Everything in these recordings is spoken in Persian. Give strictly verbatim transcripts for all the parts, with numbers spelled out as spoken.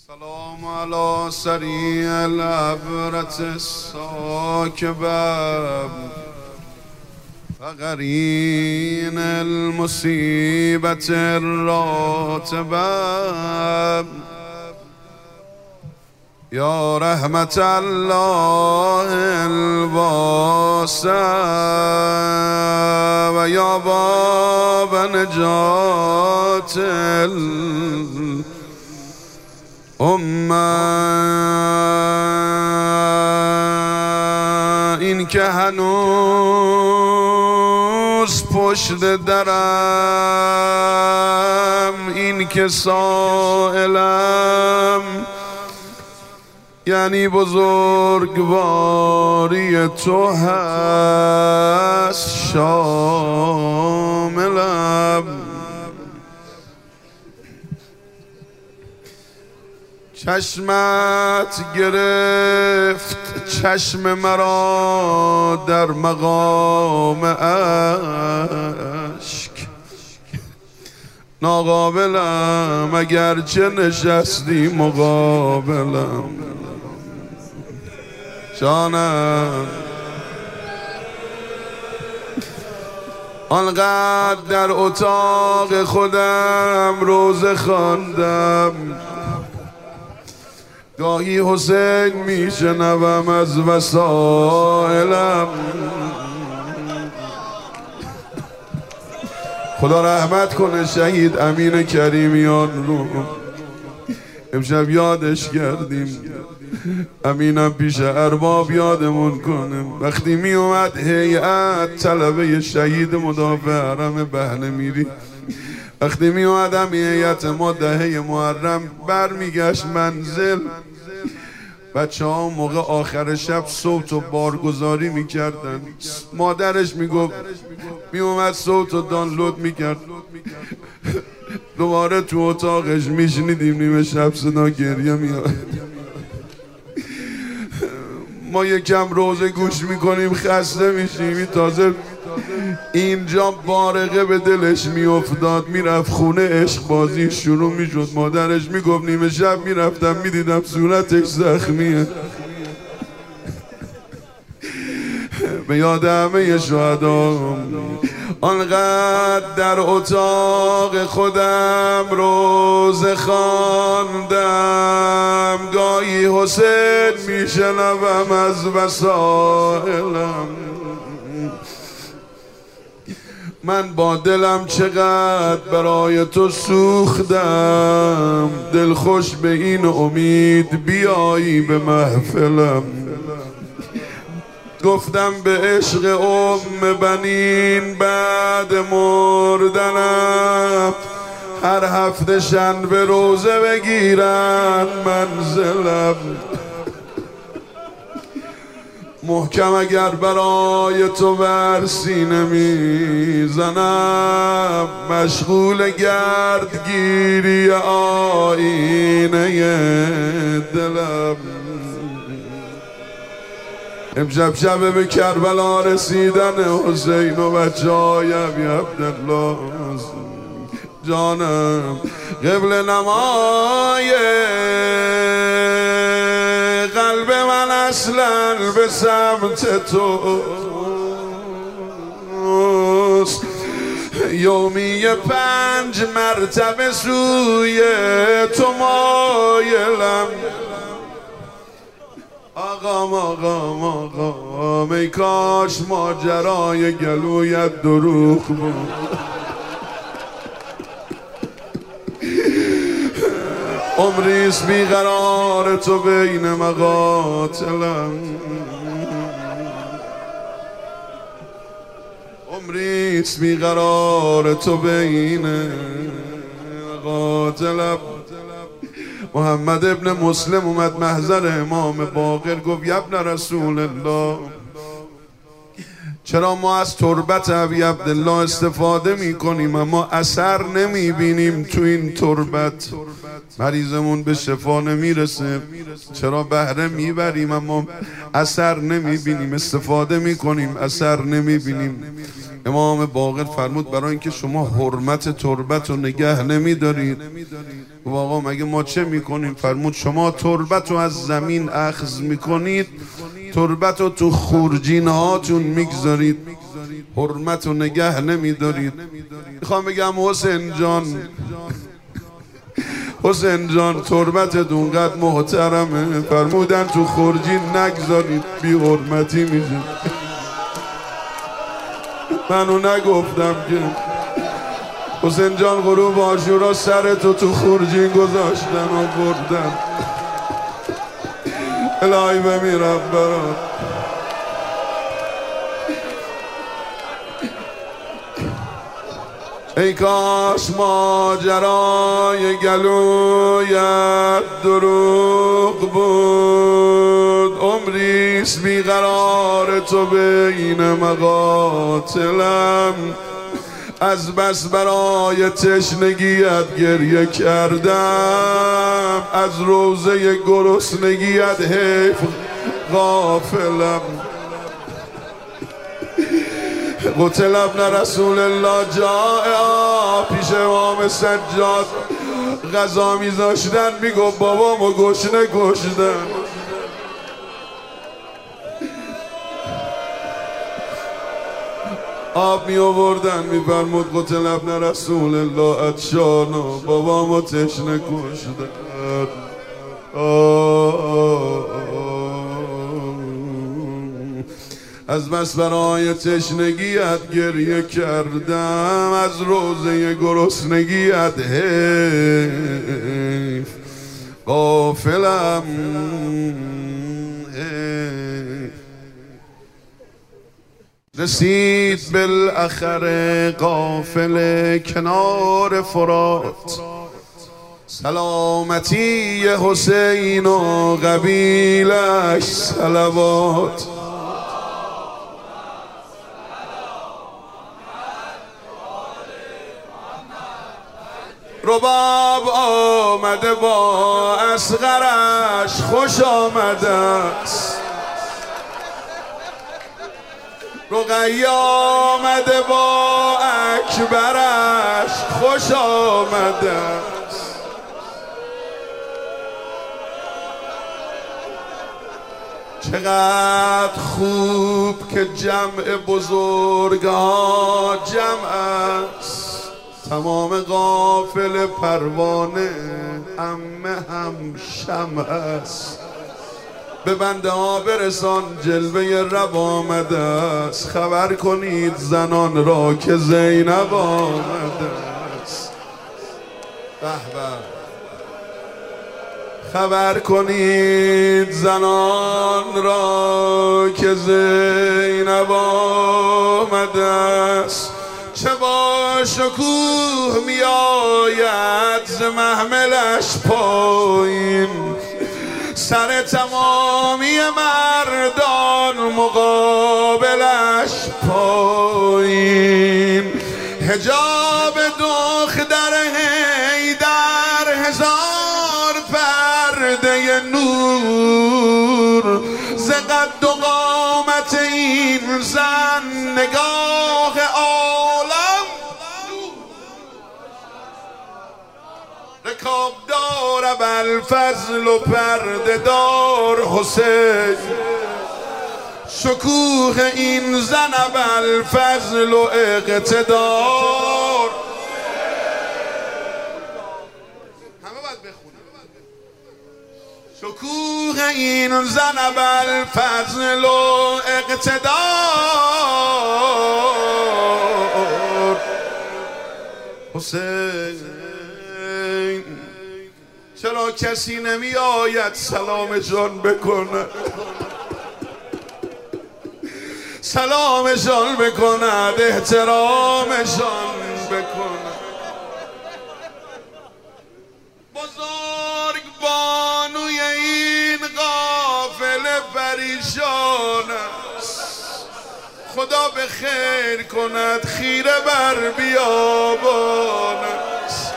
سلام على سريع العبرة الساكبة وقرين المصيبة الراتبة يا رحمة الله الواسع ويا باب نجاة الأمة این که هنوز پشت درم، این که سائلم، یعنی بزرگواری تو هست شاملم. چشمت گرفت چشم مرا در مقام اشک، ناقابلم اگرچه نشستی مقابلم. جانم آنقدر در اتاق خودم روزه خواندم، گاهی حسین میشنوم از وسائلم. خدا رحمت کنه شهید امین کریمیان رو، امشب یادش کردیم. امینم پیش ارباب یادمون کنه. وقتی می اومد هیئت طلبه شهید مدافع حرم بهنمیری، وقتی می اومدم هیئت ما دهه محرم برمیگشت منزل، بچه ها موقع آخر شب صوت و بارگذاری میکردن، مادرش میگفت می اومد صوت و دانلود میکرد، دوباره تو اتاقش میشنیدیم نیمه شب صدا گریه میاد. ما یکم روزه گوش میکنیم خسته میشیم، این تازه اینجا بارقه به دلش میافتاد، میرفت خونه عشق بازی شروع میشد. مادرش میگفت نیمه شب میرفتم میدیدم صورتش زخمیه. به یاد همه شهدا آنقدر در اتاق خودم روزه خواندم، گاهی حسین میشنوم از وسائلم. من با دلم چقدر برای تو سوختم، دل خوش به این امید بیایی به محفلم. گفتم به عشق ام بنین بعد مردنم، هر هفته شنبه روزه بگیرن منزلم. محکم اگر برای تو بر سینه میزنم، مشغول گردگیری آینه دلم. امشب شب به کربلا رسیدن حسین و بچه هایم یا عبدالله جانم، قبل نمای قلب من اصلا به سمت توست، یومی پنج مرتبه سوی تو مایلم. آقام آقام آقام ای کاش ماجرای گلویت دروغ بود. عمریست بیقرار تو بین مقاتلم، عمریست بیقرار تو بین مقاتلم. محمد ابن مسلم اومد محضر امام باقر، گفت یا ابن رسول الله، چرا ما از تربت ابی عبدالله استفاده می کنیم اما اثر نمی بینیم تو این تربت؟ مریضمون به شفا نمیرسه، چرا بهره میبریم اما اثر نمی بینیم؟ استفاده می کنیم اثر نمی بینیم. امام باقر فرمود برای اینکه شما حرمت تربت رو نگه نمیدارید. و آقا مگه ما چه میکنیم؟ فرمود شما تربت رو از زمین اخذ میکنید، تربت رو تو خورجین هاتون میگذارید، حرمت رو نگه نمیدارید. میخوام بگم حسین جان، حسین جان تربت دونقدر محترمه، فرمودن تو خورجین نگذارید بی حرمتی میشه. منو نگفتم که حسین جان غروب عاشورا سرتو تو خورجین گذاشتن و بردن. الهی بمیرم برات. ای کاش ماجرای گلویت دروغ بود، عمریست بیقرار تو بین مقاتلم، از بس برای تشنگیت گریه کردم، از روزه گرسنگیت حیف غافلم. قتل ابن رسول الله جائعا، پیش امام سجاد غذا میذاشتن، میگو بابامو گشنه کشتن. آب می آوردن، میفرمود قتل ابن رسول الله عطشانا، بابامو تشنه کشتن. از بس برای تشنگیت گریه کردم، از روزه گرسنگیت حیف غافلم. رسید بالاخره قافله کنار فرات، سلامتی حسین و قبیلش صلوات. رباب آمده با اصغرش خوش آمده است، رقیه آمده با اکبرش خوش آمده است. چقدر خوب که جمع بزرگا جمع است، تمام قافله پروانه عمه هم شمع است. به بنده ها برسان جلوه رب آمده است، خبر کنید زنان را که زینب آمده است. به به. خبر کنید زنان را که زینب آمده است. چه با شکوه می آید ز محملش پایین، سر تمامی مردان مقابلش پایین. حجاب دختر حیدر هزار پرده نور، ز قد و قامت این زن نگاه عالم رکاب دار ابوالفضل و پرده دار حسین. شکوه این زن ابوالفضل و اقتدار. همه باید بخونیم. شکوه این زن ابوالفضل و اقتدار. حسین چرا کسی نمی آید سلام جان بکنه، سلامشان بکند، احترامشان بکند. بزرگ بانوی این قافله پریشان است، خدا به خیر کند خیره بر بیابان است.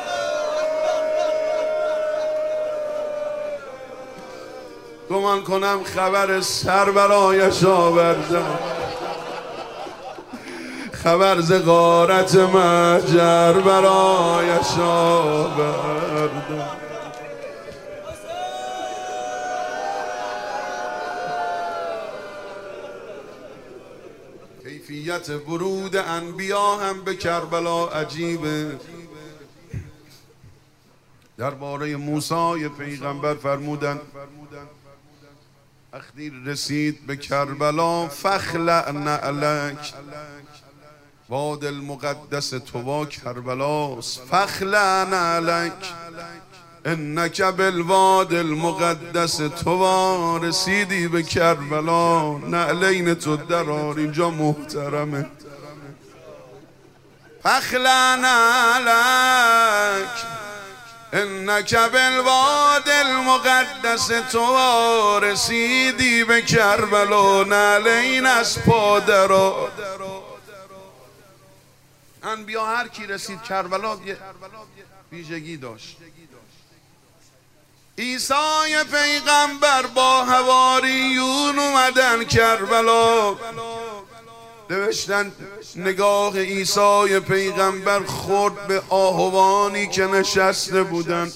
گمان کنم خبر سر برایش آوردم، خبر ز غارت مهجر برایش آوردم. کیفیت ورود انبیا هم به کربلا عجیبه. درباره موسی پیغمبر فرمودن وقتی رسید به کربلا فخلع نعلک، واد المقدس تو کربلاست، فخلع نعلک انک بالواد المقدس تو. رسیدی به کربلا نعلین تو درار، اینجا محترمه. فخلع نعلک انک بالواد المقدس تو. رسیدی به کربلا نعلین از پا درار. انبیا هر کی رسید کربلا یه ویژگی داشت. عیسی پیغمبر با حواریون اومدن کربلا، نوشتن نگاه عیسی پیغمبر خورد به آهوانی که نشسته بودن،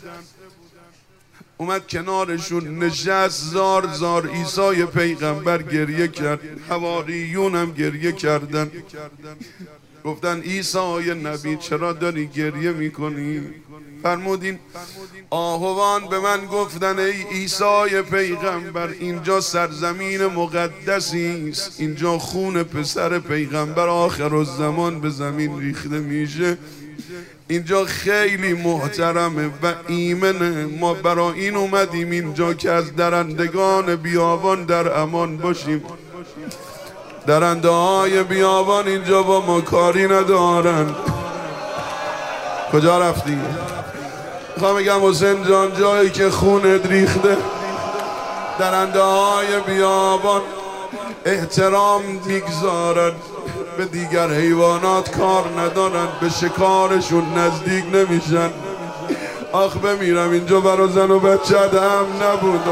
اومد کنارشون نشست، زار زار. عیسی پیغمبر گریه کرد، حواریون هم گریه کردن. گفتن عیسی نبی چرا داری گریه میکنی؟ فرمودین آهوان به من گفتن ای عیسی پیغمبر اینجا سرزمین مقدسی است، اینجا خون پسر پیغمبر آخر الزمان به زمین ریخته میشه، اینجا خیلی محترمه و ایمنه. ما برای این اومدیم اینجا که از درندگان بیابان در امان باشیم. درنده های بیابان اینجا با ما کاری ندارن. کجا رفتی؟ میخوام بگم حسین جان جایی که خونت ریخته درنده های بیابان احترام میگذارن، به دیگر حیوانات کار ندارن، به شکارشون نزدیک نمیشن. آخ بمیرم اینجا برا زن و بچه هم نبود.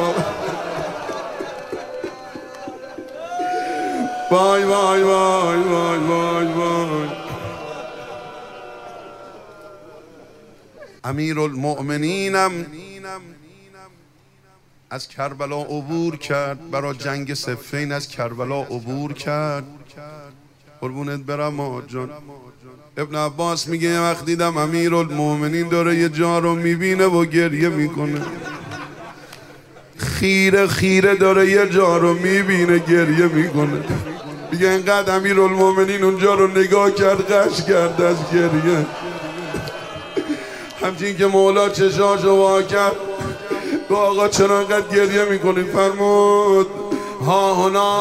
وای وای وای وای وای وای. امیرالمؤمنینم از کربلا عبور کرد، برای جنگ صفین از کربلا عبور کرد. قربونت برم آقا جان. ابن عباس میگه یه وقت دیدم امیرالمؤمنین داره یه جا رو میبینه و گریه میکنه، خیره خیره داره یه جا رو میبینه گریه میکنه. میگه اینقدر امیرالمؤمنین اونجا رو نگاه کرد غش کرد از گریه. همچین که مولا چشاشو وا کرد گو آقا چرا اینقدر گریه میکنی؟ فرمود ها هنا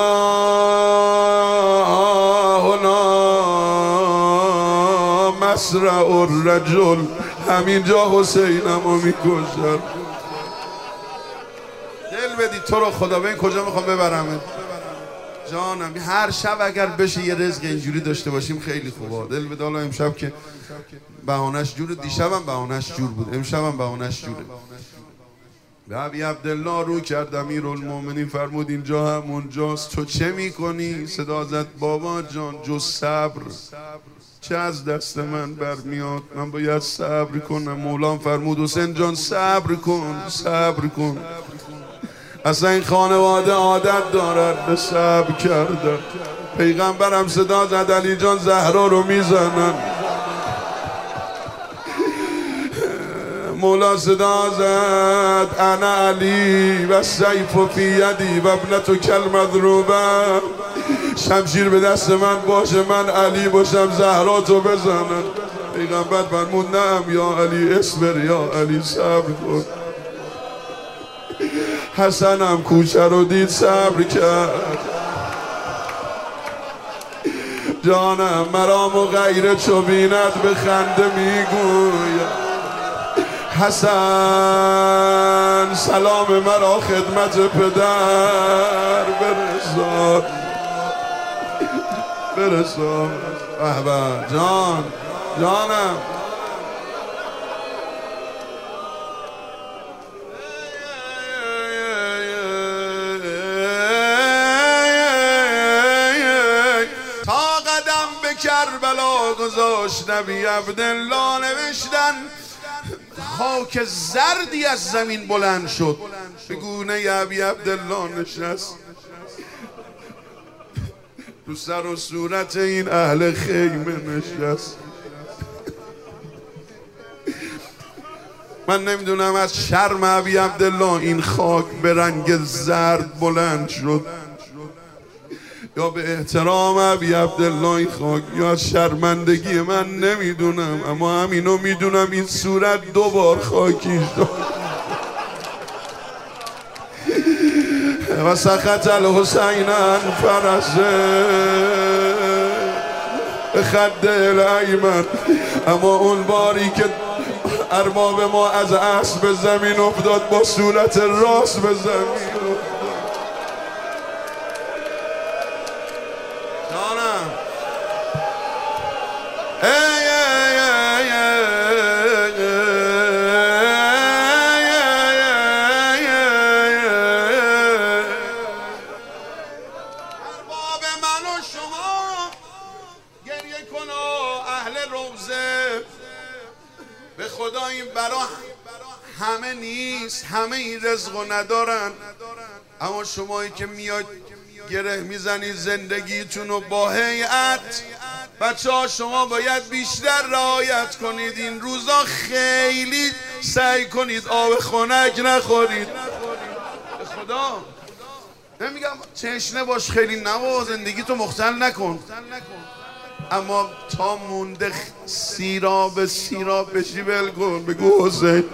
ها هنا مسرع الرجل، همینجا حسینمو میکشن. دل بدی تو رو خدا، ببین کجا میخوام ببرمت جانم. هر شب اگر بشه یه رزق اینجوری داشته باشیم خیلی خوبه. دل بده. حالا امشب که بهانش جوره، دیشبم بهانش جور بود، امشبم بهانش جوره. به ابی عبدالله رو کرد امیرالمؤمنین، فرمود اینجا همونجاست. تو چه میکنی؟ صدا زد بابا جان جز صبر چه از دست من برمیاد؟ من باید صبر کنم. مولام فرمود حسین جان صبر کن صبر کن. اصلا این خانواده عادت دارد به صبر کردن. پیغمبرم صدا زد علی جان زهرا رو میزنن. مولا صدا زد انا علی و سیف فی یدی و ابنتو کل مضروبه. شمشیر به دست من باشه، من علی باشم، زهرا تو بزنن. پیغمبر فرمود نعم یا علی اصبر یا علی صبر کن. حسنم کوچه رو دید صبر کرد. جانم مرام و غیره چو بیند به خنده میگوید حسن سلام مرا خدمت پدر برسان برسان. احبا جان جانم تا قدم کربلا گذاشت نبی عبدالله نوشتن خاک زردی از زمین بلند شد به گونه ابی عبدالله نشست تو سر و صورت این اهل خیمه نشست. من نمیدونم از شرم ابی عبدالله این خاک به رنگ زرد بلند شد یا به احترام ابی عبدالله این خاک یا از شرمندگی من نمیدونم، اما همینو میدونم این صورت دو بار خاکی شد. و سخط الحسین فرسه به خد الایمن، اما اون باری که ارباب ما از اسب زمین افتاد با صورت راست به زمین افتاد. جانم ای ای ای ارباب من و شما گریه کن و اهل روزه، به خدا این برا همه نیست، همه این رزق رو ندارن، اما شمایی که میاد گره میزنید زندگیتون رو با هیئت، بچه ها شما باید بیشتر رعایت کنید، این روزا خیلی سعی کنید آب خنک نخورید. به خدا نمیگم تشنه باش خیلی نوا زندگیتو مختل نکن، اما تا مونده سیراب سیراب بشی ول کن، بگو حسین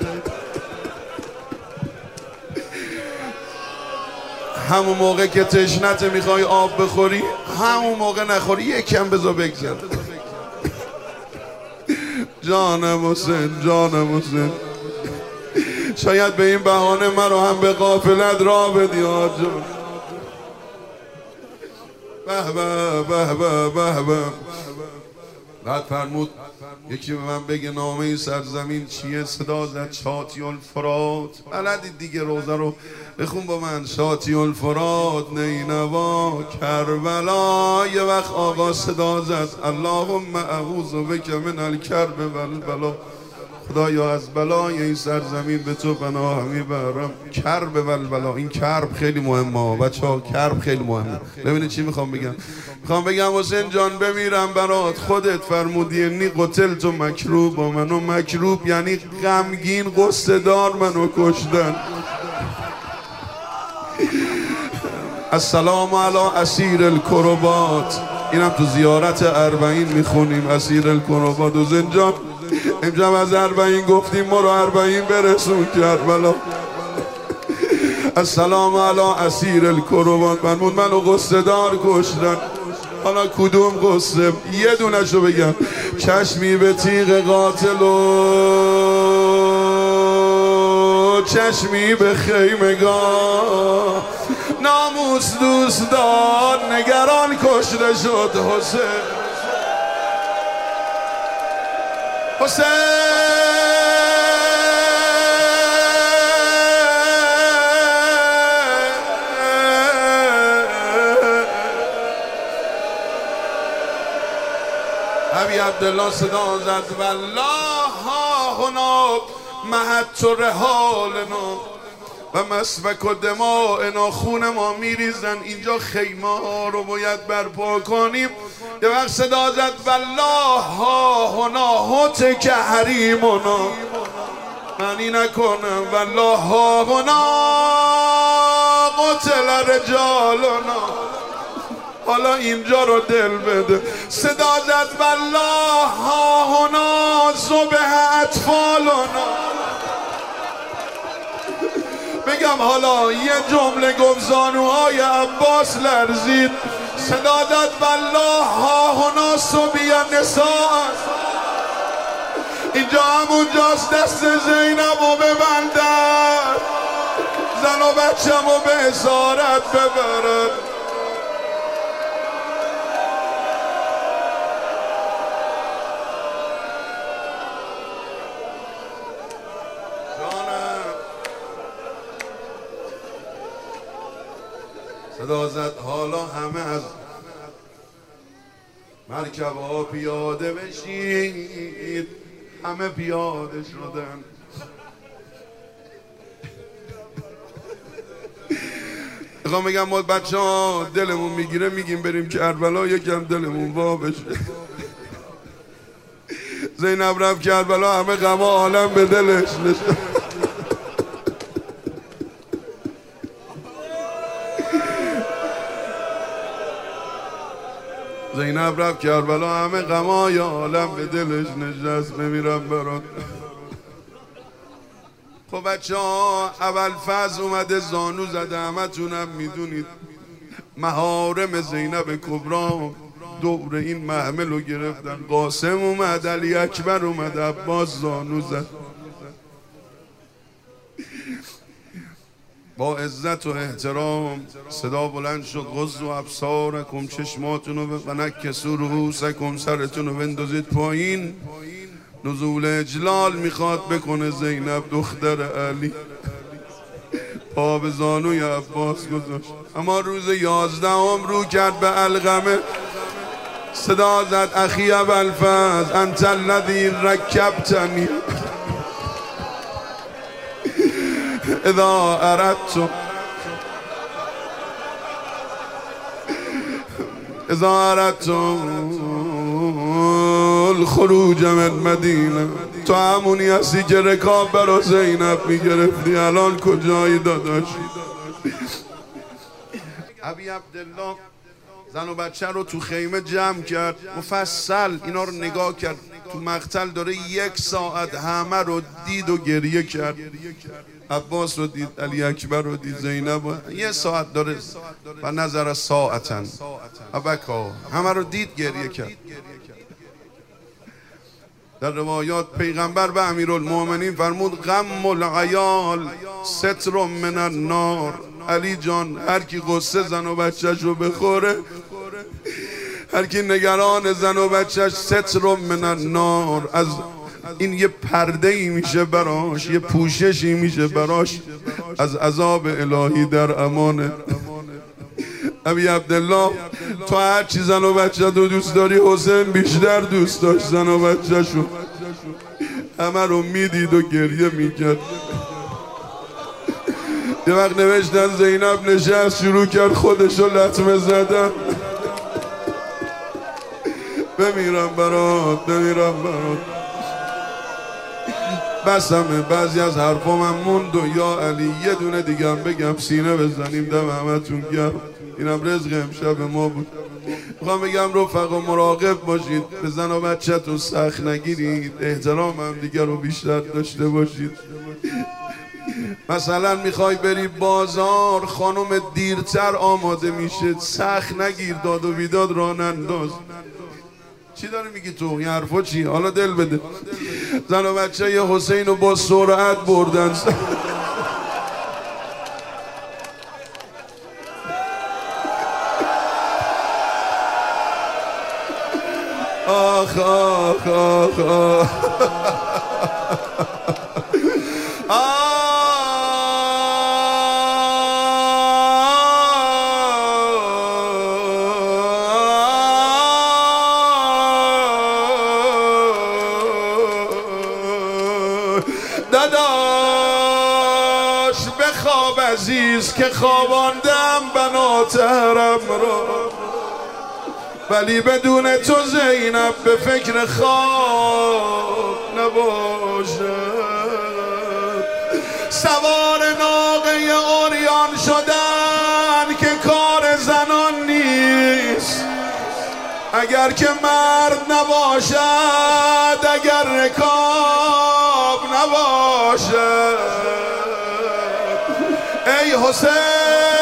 همون موقع که تشنته میخوای آب بخوری همون موقع نخوری، یکم بذار بگذر. جانم حسین جانم حسین، شاید به این بهانه من رو هم به غافلت راه بدی آج جان. به به به به به به. بعد فرمود یکی به من بگه نامه این سرزمین چیه؟ صدا زد شاطی الفرات. بلدید دیگه روزه رو بخون با من. شاطی الفرات نینوا کربلا. یه وقت آقا صدا زد اللهم اعوذ بک من الکرب والبلا. خدایا از بلای این سرزمین به تو پناه میبرم. کرب والبلا، این کرب خیلی مهمه بچه ها، کرب خیلی مهمه. ببینید چی میخوام بگم. میخوام بگم حسین جان بمیرم برات، خودت فرمودی انی قتل تو مکروب با منو، مکروب یعنی غمگین قصه دار منو کشتن. السلام علی اسیر الکربات. اینم تو زیارت اربعین میخونیم اسیر الکربات. حسین جان امشب از اربعین گفتیم ما رو اربعین برسون کربلا. السلام علی اسیر الکربات. فرمود منو قصه دار کشتن. حالا کدوم قصه؟ یه دونشو بگم. چشمی به تیغ قاتل و چشمی به خیمگاه، ناموس دوست دار نگران کشته شد حسین. حسین ابی عبدالله صدا زد والله ها هنا مهت رحالنا و مسفک و دماءنا. خون ما میریزن اینجا، خیمه ها رو باید برپا کنیم. یه وقت صدا زد والله ها هنا هتک حریمنا. معنی نکنم والله ها هنا قتل رجالنا. حالا اینجا رو دل بده. صدا زد والله ها هنا ذبح اطفالنا. بگم حالا یه جمله گفت زانوهای عباس لرزید. صدا داد والله ها هنا صبیان نساء. اینجا همونجاست، دست زینب رو ببندن، زن و بچم رو به اسارت ببرن. صدا زد حالا همه از مرکب ها پیاده بشید، همه پیاده شدن. میخوام بگم ما بچه ها دلمون میگیره میگیم بریم کربلا، یکم دلمون وا بشه. زینب رفت کربلا، همه غم عالم به دلش نشد. زینب رفت کربلا، همه غمای عالم به دلش نشست. بمیرم برات. خب بچه ها اول فضل اومده زانو زده، همه تونم میدونید محارم زینب کبرا دور این محمل رو گرفتن. قاسم اومد، علی اکبر اومد، عباس زانو زد. با عزت و احترام صدا بلند شد: غض و ابصارکم، چشماتون رو و نکسوا رؤوسکم، سرتون رو بندازید پایین. نزول اجلال میخواد بکنه زینب دختر علی. پا به زانوی عباس گذاشت. اما روز یازدهم رو کرد به علقمه، صدا زد: اخی ابوالفضل انت الذی رکبتنی اذا اردت اذا اردت الخروج من مدینه. تو همونی هستی که رکاب برا زینب میگرفتی، الان کجایی داداش؟ ابی عبدالله زن و بچه رو تو خیمه جمع کرد، مفصل اینا رو نگاه کرد. تو مقتل داره یک ساعت همه رو دید و گریه کرد. عباس رو دید، علی اکبر رو دید، زینب رو. یه ساعت داره و نظر ساعتن ابکا، همه رو دید گریه کرد. در روایات پیغمبر به امیرالمومنین فرمود: غم العیال ستر من النار. علی جان، هر کی غصه زن و بچه‌ش رو بخوره، هر کی نگران زن و بچه‌ش، ستر من النار، از این یه پرده ای میشه براش، یه پوششی میشه براش، از عذاب الهی در امانه. ابی عبدالله، تو هر چی زن و بچه رو دوست داری، حسین بیشتر دوست داشت زن و بچه شو. همه رو میدید و گریه میکرد. یه وقت نوشتن زینب نشست شروع کرد خودشو لطمه زدن. بمیرم برات، بمیرم برات. بسمه بعضی از حرفا من موند و یا علی یه دونه دیگه هم بگم سینه بزنیم دم همتون گرم. اینم رزق امشب ما بود. میخوام بگم رفقا مراقب باشید، به زن و بچه‌تون سخت نگیرید، احترام هم دیگه رو بیشتر داشته باشید. مثلا میخوای بری بازار، خانم دیرتر آماده میشه، سخت نگیر، داد و بیداد راه ننداز. چی داری میگی تو؟ این حرفا چی؟ حالا دل بده. زن و بچه یه حسین رو با سرعت بردن. آخ آخ آخ آخ داداش بخواب عزیز که خواباندم بنات حرم را، ولی بدون تو زینب به فکر خواب نباشد. سوار ناقه عریان شدن که کار زنان نیست، اگر که مرد نباشد، اگر رکاب نباشد. ای حسین